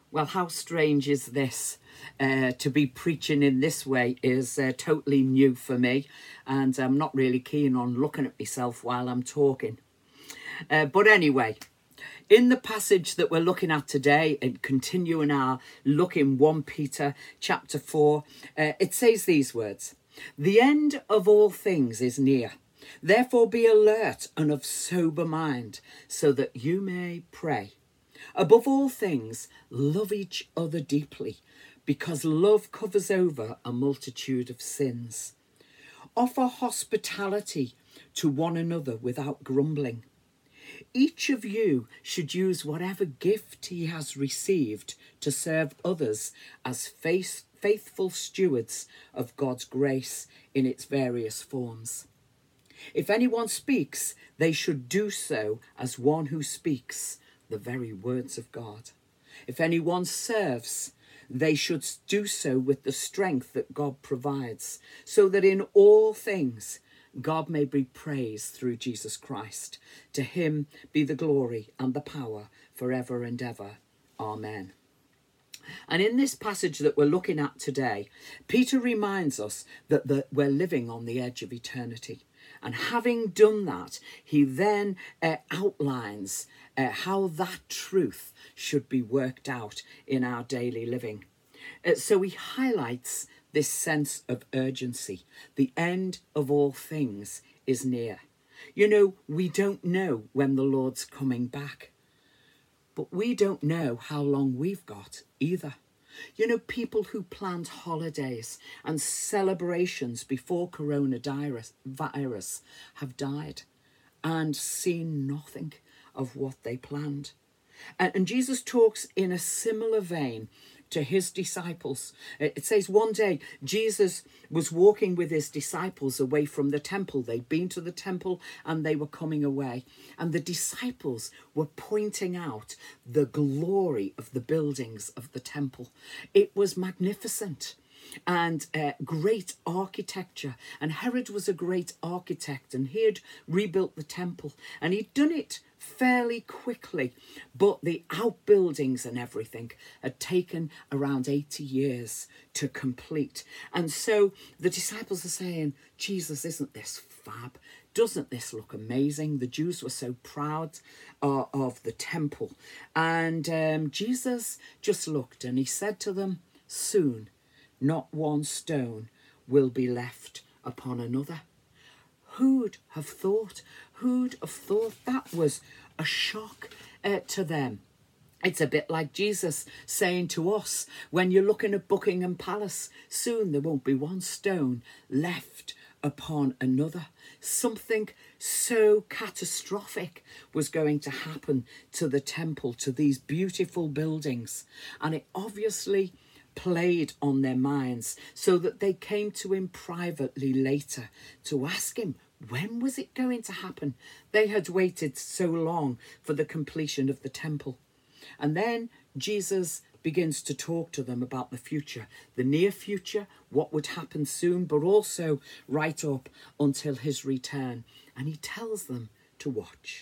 Well, how strange is this? To be preaching in this way is totally new for me, and I'm not really keen on looking at myself while I'm talking. But anyway, in the passage that we're looking at today and continuing our look in 1 Peter chapter 4, it says these words: "The end of all things is near. Therefore be alert and of sober mind, so that you may pray. Above all things, love each other deeply, because love covers over a multitude of sins. Offer hospitality to one another without grumbling. Each of you should use whatever gift he has received to serve others as faithful stewards of God's grace in its various forms. If anyone speaks, they should do so as one who speaks the very words of God. If anyone serves, they should do so with the strength that God provides, so that in all things God may be praised through Jesus Christ. To him be the glory and the power forever and ever. Amen." And in this passage that we're looking at today, Peter reminds us that we're living on the edge of eternity. And having done that, he then outlines how that truth should be worked out in our daily living. So he highlights this sense of urgency. The end of all things is near. You know, we don't know when the Lord's coming back, but we don't know how long we've got either. You know, people who planned holidays and celebrations before coronavirus have died and seen nothing of what they planned. And Jesus talks in a similar vein to his disciples. It says one day Jesus was walking with his disciples away from the temple. They'd been to the temple and they were coming away. And the disciples were pointing out the glory of the buildings of the temple. It was magnificent and great architecture. And Herod was a great architect, and he had rebuilt the temple, and he'd done it fairly quickly, but the outbuildings and everything had taken around 80 years to complete. And so the disciples are saying, "Jesus, isn't this fab? Doesn't this look amazing?" The Jews were so proud of the temple. And Jesus just looked and he said to them, "Soon not one stone will be left upon another." Who'd have thought? Who'd have thought? That was a shock to them. It's a bit like Jesus saying to us, when you're looking at Buckingham Palace, soon there won't be one stone left upon another. Something so catastrophic was going to happen to the temple, to these beautiful buildings. And it obviously played on their minds, so that they came to him privately later to ask him, when was it going to happen? They had waited so long for the completion of the temple. And then Jesus begins to talk to them about the future, the near future, what would happen soon, but also right up until his return. And he tells them to watch.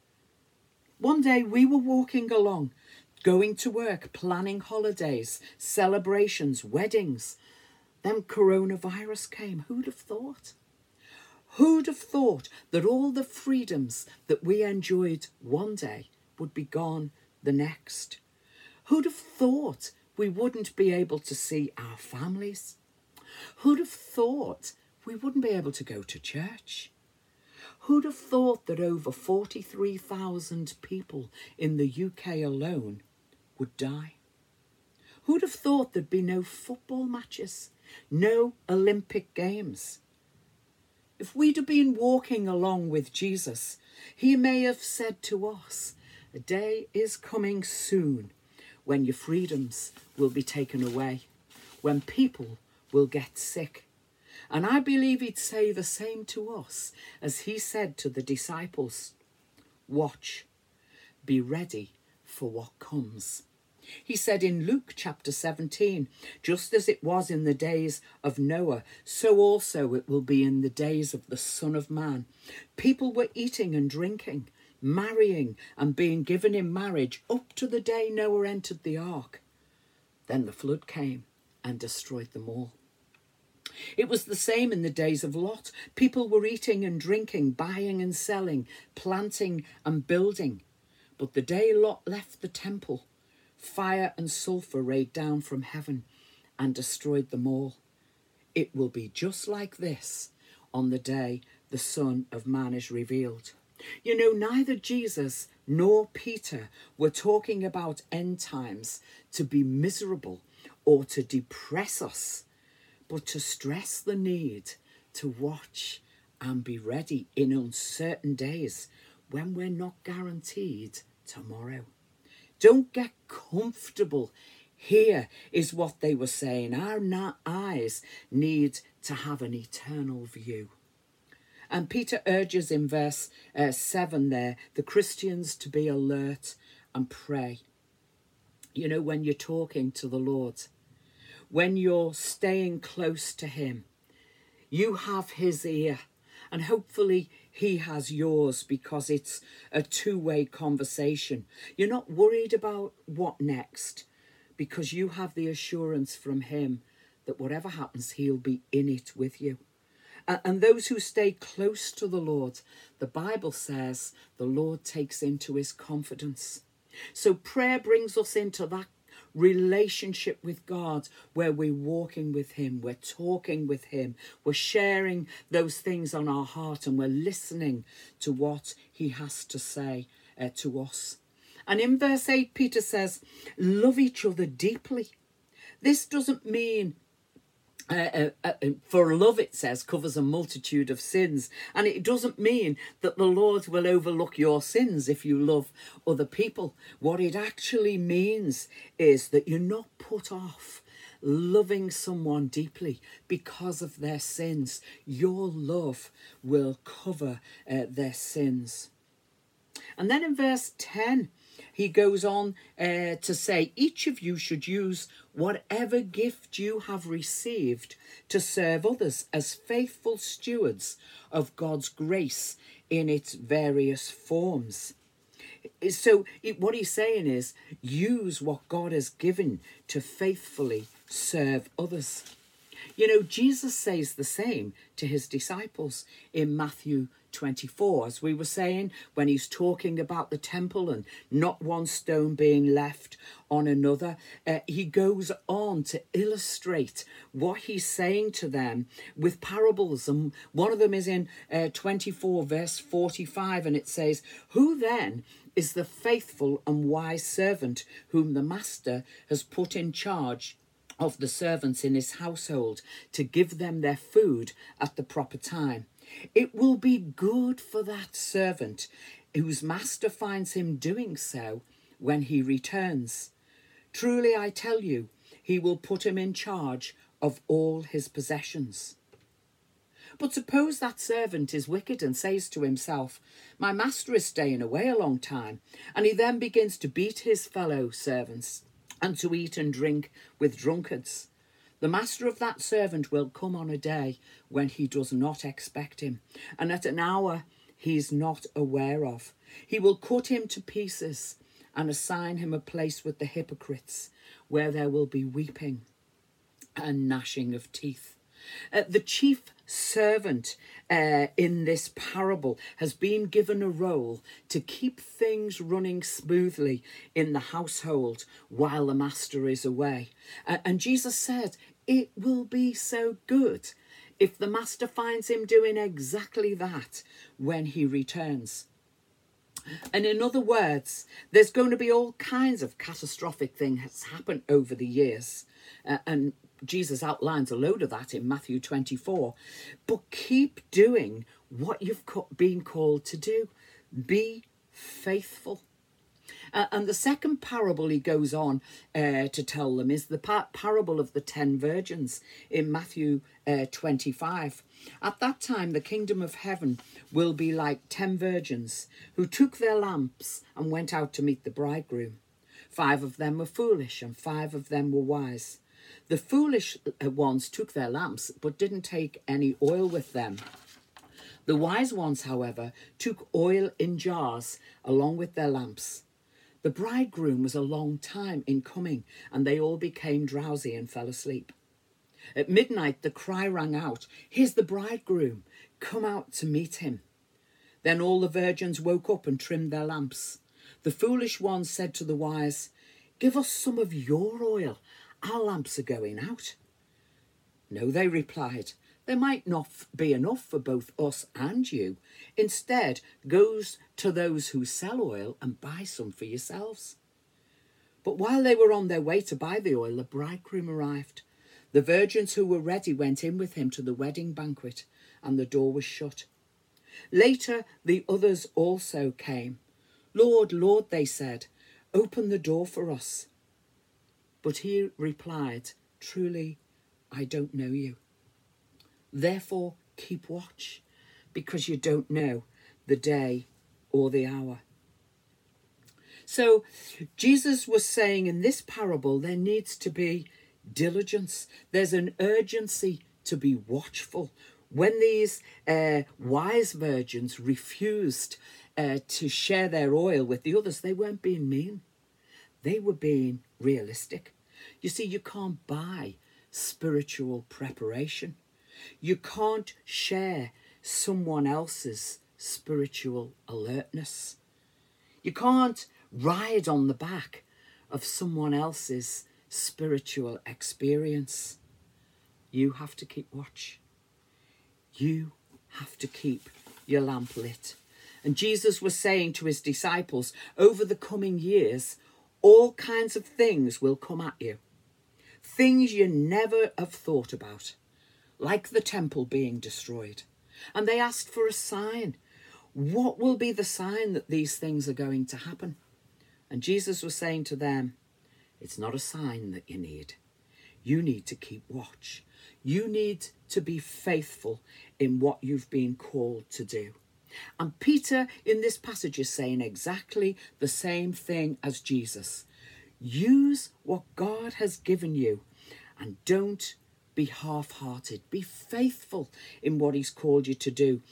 One day we were walking along, going to work, planning holidays, celebrations, weddings. Then coronavirus came. Who'd have thought? Who'd have thought that all the freedoms that we enjoyed one day would be gone the next? Who'd have thought we wouldn't be able to see our families? Who'd have thought we wouldn't be able to go to church? Who'd have thought that over 43,000 people in the UK alone would die? Who'd have thought there'd be no football matches, no Olympic Games? If we'd have been walking along with Jesus, he may have said to us, "A day is coming soon when your freedoms will be taken away, when people will get sick." And I believe he'd say the same to us as he said to the disciples, "Watch, be ready for what comes." He said in Luke chapter 17, "Just as it was in the days of Noah, so also it will be in the days of the Son of Man." People were eating and drinking, marrying and being given in marriage up to the day Noah entered the ark. Then the flood came and destroyed them all. It was the same in the days of Lot. People were eating and drinking, buying and selling, planting and building. But the day Lot left the temple, fire and sulfur rained down from heaven and destroyed them all. It will be just like this on the day the Son of Man is revealed. You know, neither Jesus nor Peter were talking about end times to be miserable or to depress us, but to stress the need to watch and be ready in uncertain days when we're not guaranteed tomorrow. Don't get comfortable. Here is what they were saying. Our eyes need to have an eternal view. And Peter urges in verse 7 there, the Christians to be alert and pray. You know, when you're talking to the Lord, when you're staying close to him, you have his ear, and hopefully he has yours, because it's a two-way conversation. You're not worried about what next, because you have the assurance from him that whatever happens, he'll be in it with you. And those who stay close to the Lord, the Bible says the Lord takes into his confidence. So prayer brings us into that relationship with God where we're walking with him, we're talking with him, we're sharing those things on our heart, and we're listening to what he has to say to us. And in verse 8, Peter says, love each other deeply. This doesn't mean for love, it says, covers a multitude of sins. And it doesn't mean that the Lord will overlook your sins if you love other people. What it actually means is that you're not put off loving someone deeply because of their sins. Your love will cover their sins. And then in verse 10, he goes on to say, each of you should use whatever gift you have received to serve others as faithful stewards of God's grace in its various forms. So what he's saying is, use what God has given to faithfully serve others. You know, Jesus says the same to his disciples in Matthew 24, as we were saying, when he's talking about the temple and not one stone being left on another. He goes on to illustrate what he's saying to them with parables. And one of them is in 24 verse 45, and it says, who then is the faithful and wise servant whom the master has put in charge of the servants in his household to give them their food at the proper time? It will be good for that servant whose master finds him doing so when he returns. Truly, I tell you, he will put him in charge of all his possessions. But suppose that servant is wicked and says to himself, my master is staying away a long time, and he then begins to beat his fellow servants and to eat and drink with drunkards. The master of that servant will come on a day when he does not expect him, and at an hour he is not aware of. He will cut him to pieces and assign him a place with the hypocrites, where there will be weeping and gnashing of teeth. The chief servant in this parable has been given a role to keep things running smoothly in the household while the master is away. And Jesus said, it will be so good if the master finds him doing exactly that when he returns. And in other words, there's going to be all kinds of catastrophic things happen over the years. And Jesus outlines a load of that in Matthew 24. But keep doing what you've been called to do. Be faithful. And the second parable he goes on to tell them is the parable of the 10 virgins in Matthew 25. At that time, the kingdom of heaven will be like 10 virgins who took their lamps and went out to meet the bridegroom. 5 of them were foolish and 5 of them were wise. The foolish ones took their lamps but didn't take any oil with them. The wise ones, however, took oil in jars along with their lamps. The bridegroom was a long time in coming, and they all became drowsy and fell asleep. At midnight, the cry rang out, "Here's the bridegroom, come out to meet him." Then all the virgins woke up and trimmed their lamps. The foolish ones said to the wise, "Give us some of your oil, our lamps are going out." "No," they replied, "there might not be enough for both us and you. Instead, go to those who sell oil and buy some for yourselves." But while they were on their way to buy the oil, the bridegroom arrived. The virgins who were ready went in with him to the wedding banquet, and the door was shut. Later, the others also came. "Lord, Lord," they said, "open the door for us." But he replied, "Truly, I don't know you. Therefore, keep watch, because you don't know the day or the hour." So Jesus was saying in this parable there needs to be diligence. There's an urgency to be watchful. When these wise virgins refused to share their oil with the others, they weren't being mean. They were being realistic. You see, you can't buy spiritual preparation. You can't share someone else's spiritual alertness. You can't ride on the back of someone else's spiritual experience. You have to keep watch. You have to keep your lamp lit. And Jesus was saying to his disciples, over the coming years, all kinds of things will come at you. Things you never have thought about, like the temple being destroyed. And they asked for a sign. What will be the sign that these things are going to happen? And Jesus was saying to them, it's not a sign that you need. You need to keep watch. You need to be faithful in what you've been called to do. And Peter in this passage is saying exactly the same thing as Jesus. Use what God has given you and don't be half-hearted. Be faithful in what he's called you to do.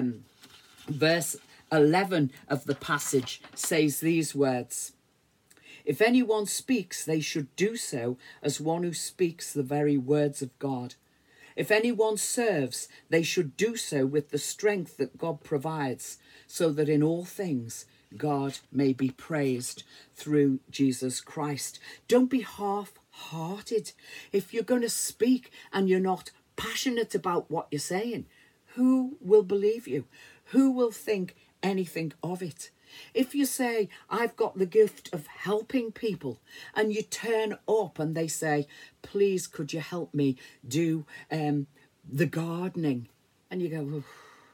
Verse 11 of the passage says these words: if anyone speaks, they should do so as one who speaks the very words of God. If anyone serves, they should do so with the strength that God provides, so that in all things God may be praised through Jesus Christ. Don't be half-hearted. If you're going to speak and you're not passionate about what you're saying, who will believe you? Who will think anything of it? If you say, I've got the gift of helping people, and you turn up and they say, please, could you help me do the gardening? And you go,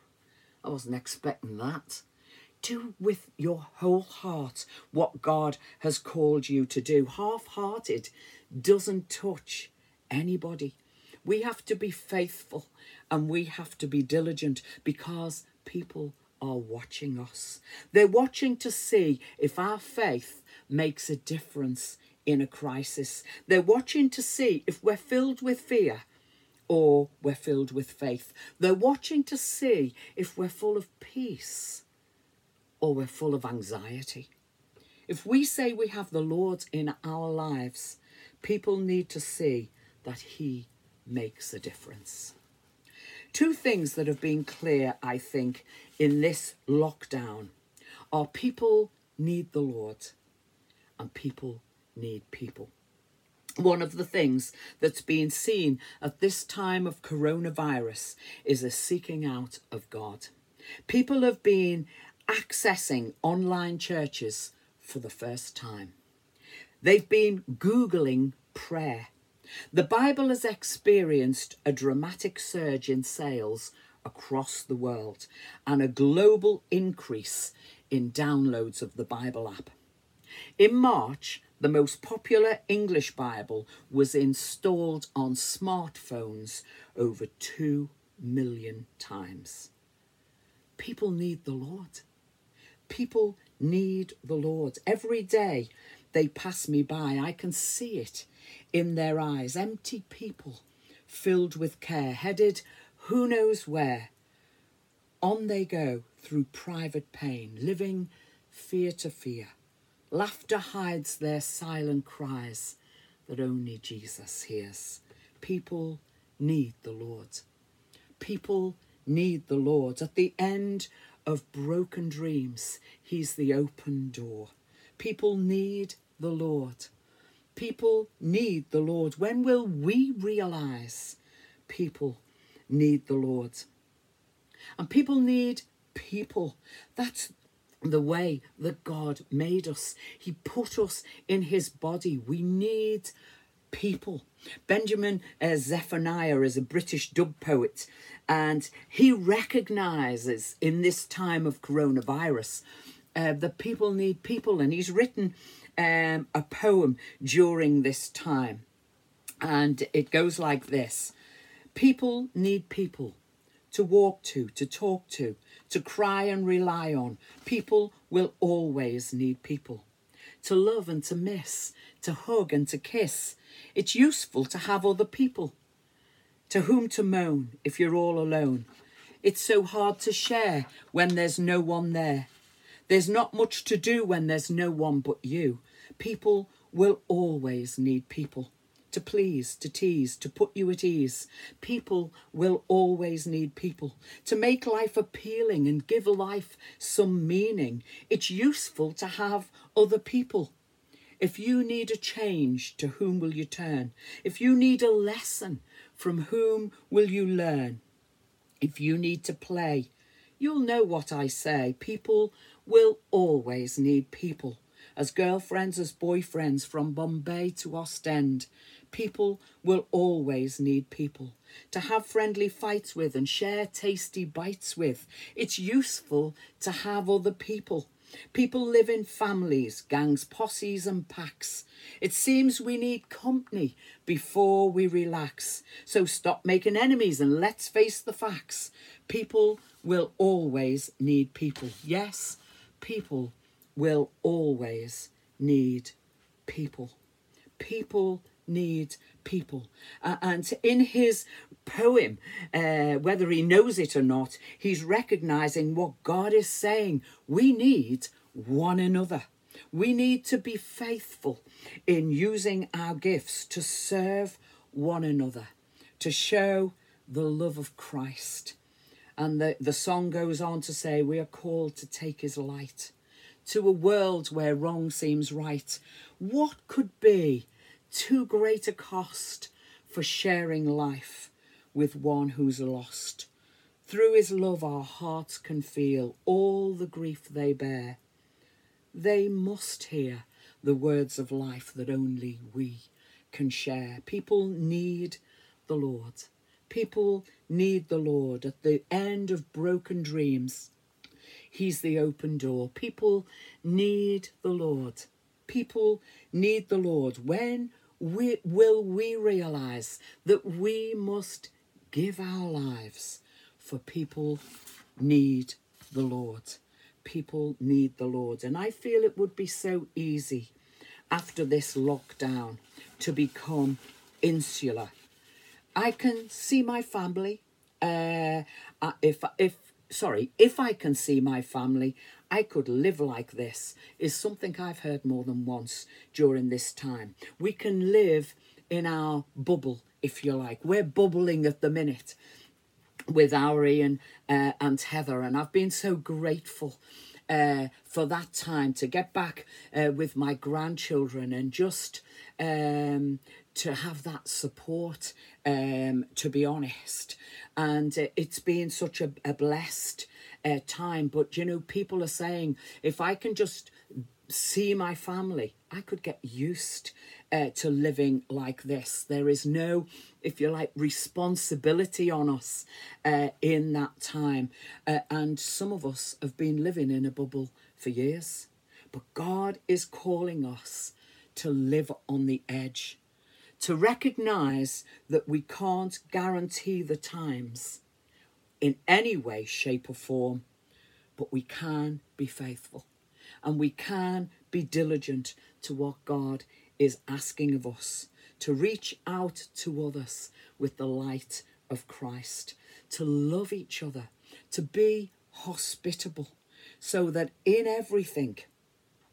I wasn't expecting that. Do with your whole heart what God has called you to do. Half-hearted doesn't touch anybody. We have to be faithful and we have to be diligent because people are watching us. They're watching to see if our faith makes a difference in a crisis. They're watching to see if we're filled with fear or we're filled with faith. They're watching to see if we're full of peace or we're full of anxiety. If we say we have the Lord in our lives, people need to see that he makes a difference. Two things that have been clear, I think, in this lockdown are people need the Lord and people need people. One of the things that's been seen at this time of coronavirus is a seeking out of God. People have been accessing online churches for the first time. They've been Googling prayer. The Bible has experienced a dramatic surge in sales across the world and a global increase in downloads of the Bible app. In March, the most popular English Bible was installed on smartphones over 2 million times. People need the Lord. People need the Lord. Every day they pass me by, I can see it in their eyes. Empty people filled with care, headed who knows where. On they go through private pain, living fear to fear, Laughter hides their silent cries that only Jesus hears. People need the Lord. People need the Lord. At the end of broken dreams, he's the open door. People need the Lord. People need the Lord. When will we realise people need the Lord? And people need people. That's the way that God made us. He put us in his body. We need people. Benjamin Zephaniah is a British dub poet, and he recognises in this time of coronavirus that people need people, and he's written a poem during this time, and it goes like this: people need people to walk to talk to cry and rely on. People will always need people to love and to miss, to hug and to kiss. It's useful to have other people to whom to moan if you're all alone. It's so hard to share when there's no one there. There's not much to do when there's no one but you. People will always need people to please, to tease, to put you at ease. People will always need people to make life appealing and give life some meaning. It's useful to have other people. If you need a change, to whom will you turn? If you need a lesson, from whom will you learn? If you need to play, you'll know what I say. People will always need people. As girlfriends, as boyfriends, from Bombay to Ostend, people will always need people to have friendly fights with and share tasty bites with. It's useful to have other people. People live in families, gangs, posses and packs. It seems we need company before we relax. So stop making enemies and let's face the facts. People will always need people. Yes, people will always need people. People need people. And in his poem, whether he knows it or not, he's recognising what God is saying. We need one another. We need to be faithful in using our gifts to serve one another, to show the love of Christ. And the song goes on to say, we are called to take his light to a world where wrong seems right. What could be too great a cost for sharing life with one who's lost? Through his love our hearts can feel all the grief they bear. They must hear the words of life that only we can share. People need the Lord. People need the Lord. At the end of broken dreams, he's the open door. People need the Lord. People need the Lord. When will we realise that we must give our lives for people need the Lord? People need the Lord. And I feel it would be so easy after this lockdown to become insular. I can see my family. If I can see my family, I could live like this, is something I've heard more than once during this time. We can live in our bubble, if you like. We're bubbling at the minute with Ari and Heather, and I've been so grateful for that time to get back with my grandchildren and just to have that support, to be honest. And it's been such a blessed time. But, you know, people are saying, if I can just see my family, I could get used to living like this. There is no, if you like, responsibility on us in that time. And some of us have been living in a bubble for years. But God is calling us to live on the edge, to recognise that we can't guarantee the times in any way, shape or form, but we can be faithful and we can be diligent to what God is asking of us, to reach out to others with the light of Christ, to love each other, to be hospitable, so that in everything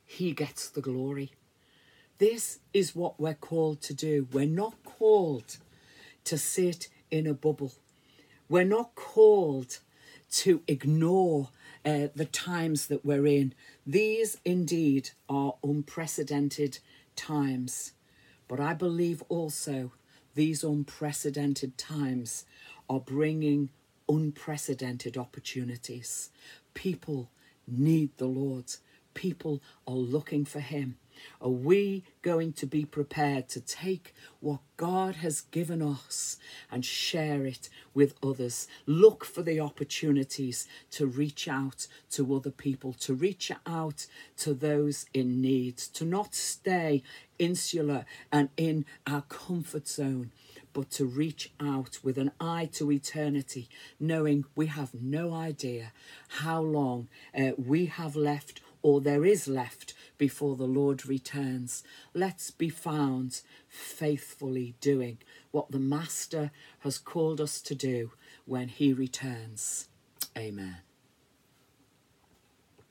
he gets the glory. This is what we're called to do. We're not called to sit in a bubble. We're not called to ignore the times that we're in. These indeed are unprecedented times. But I believe also these unprecedented times are bringing unprecedented opportunities. People need the Lord. People are looking for him. Are we going to be prepared to take what God has given us and share it with others? Look for the opportunities to reach out to other people, to reach out to those in need, to not stay insular and in our comfort zone, but to reach out with an eye to eternity, knowing we have no idea how long we have left or there is left before the Lord returns. Let's be found faithfully doing what the Master has called us to do when he returns. Amen.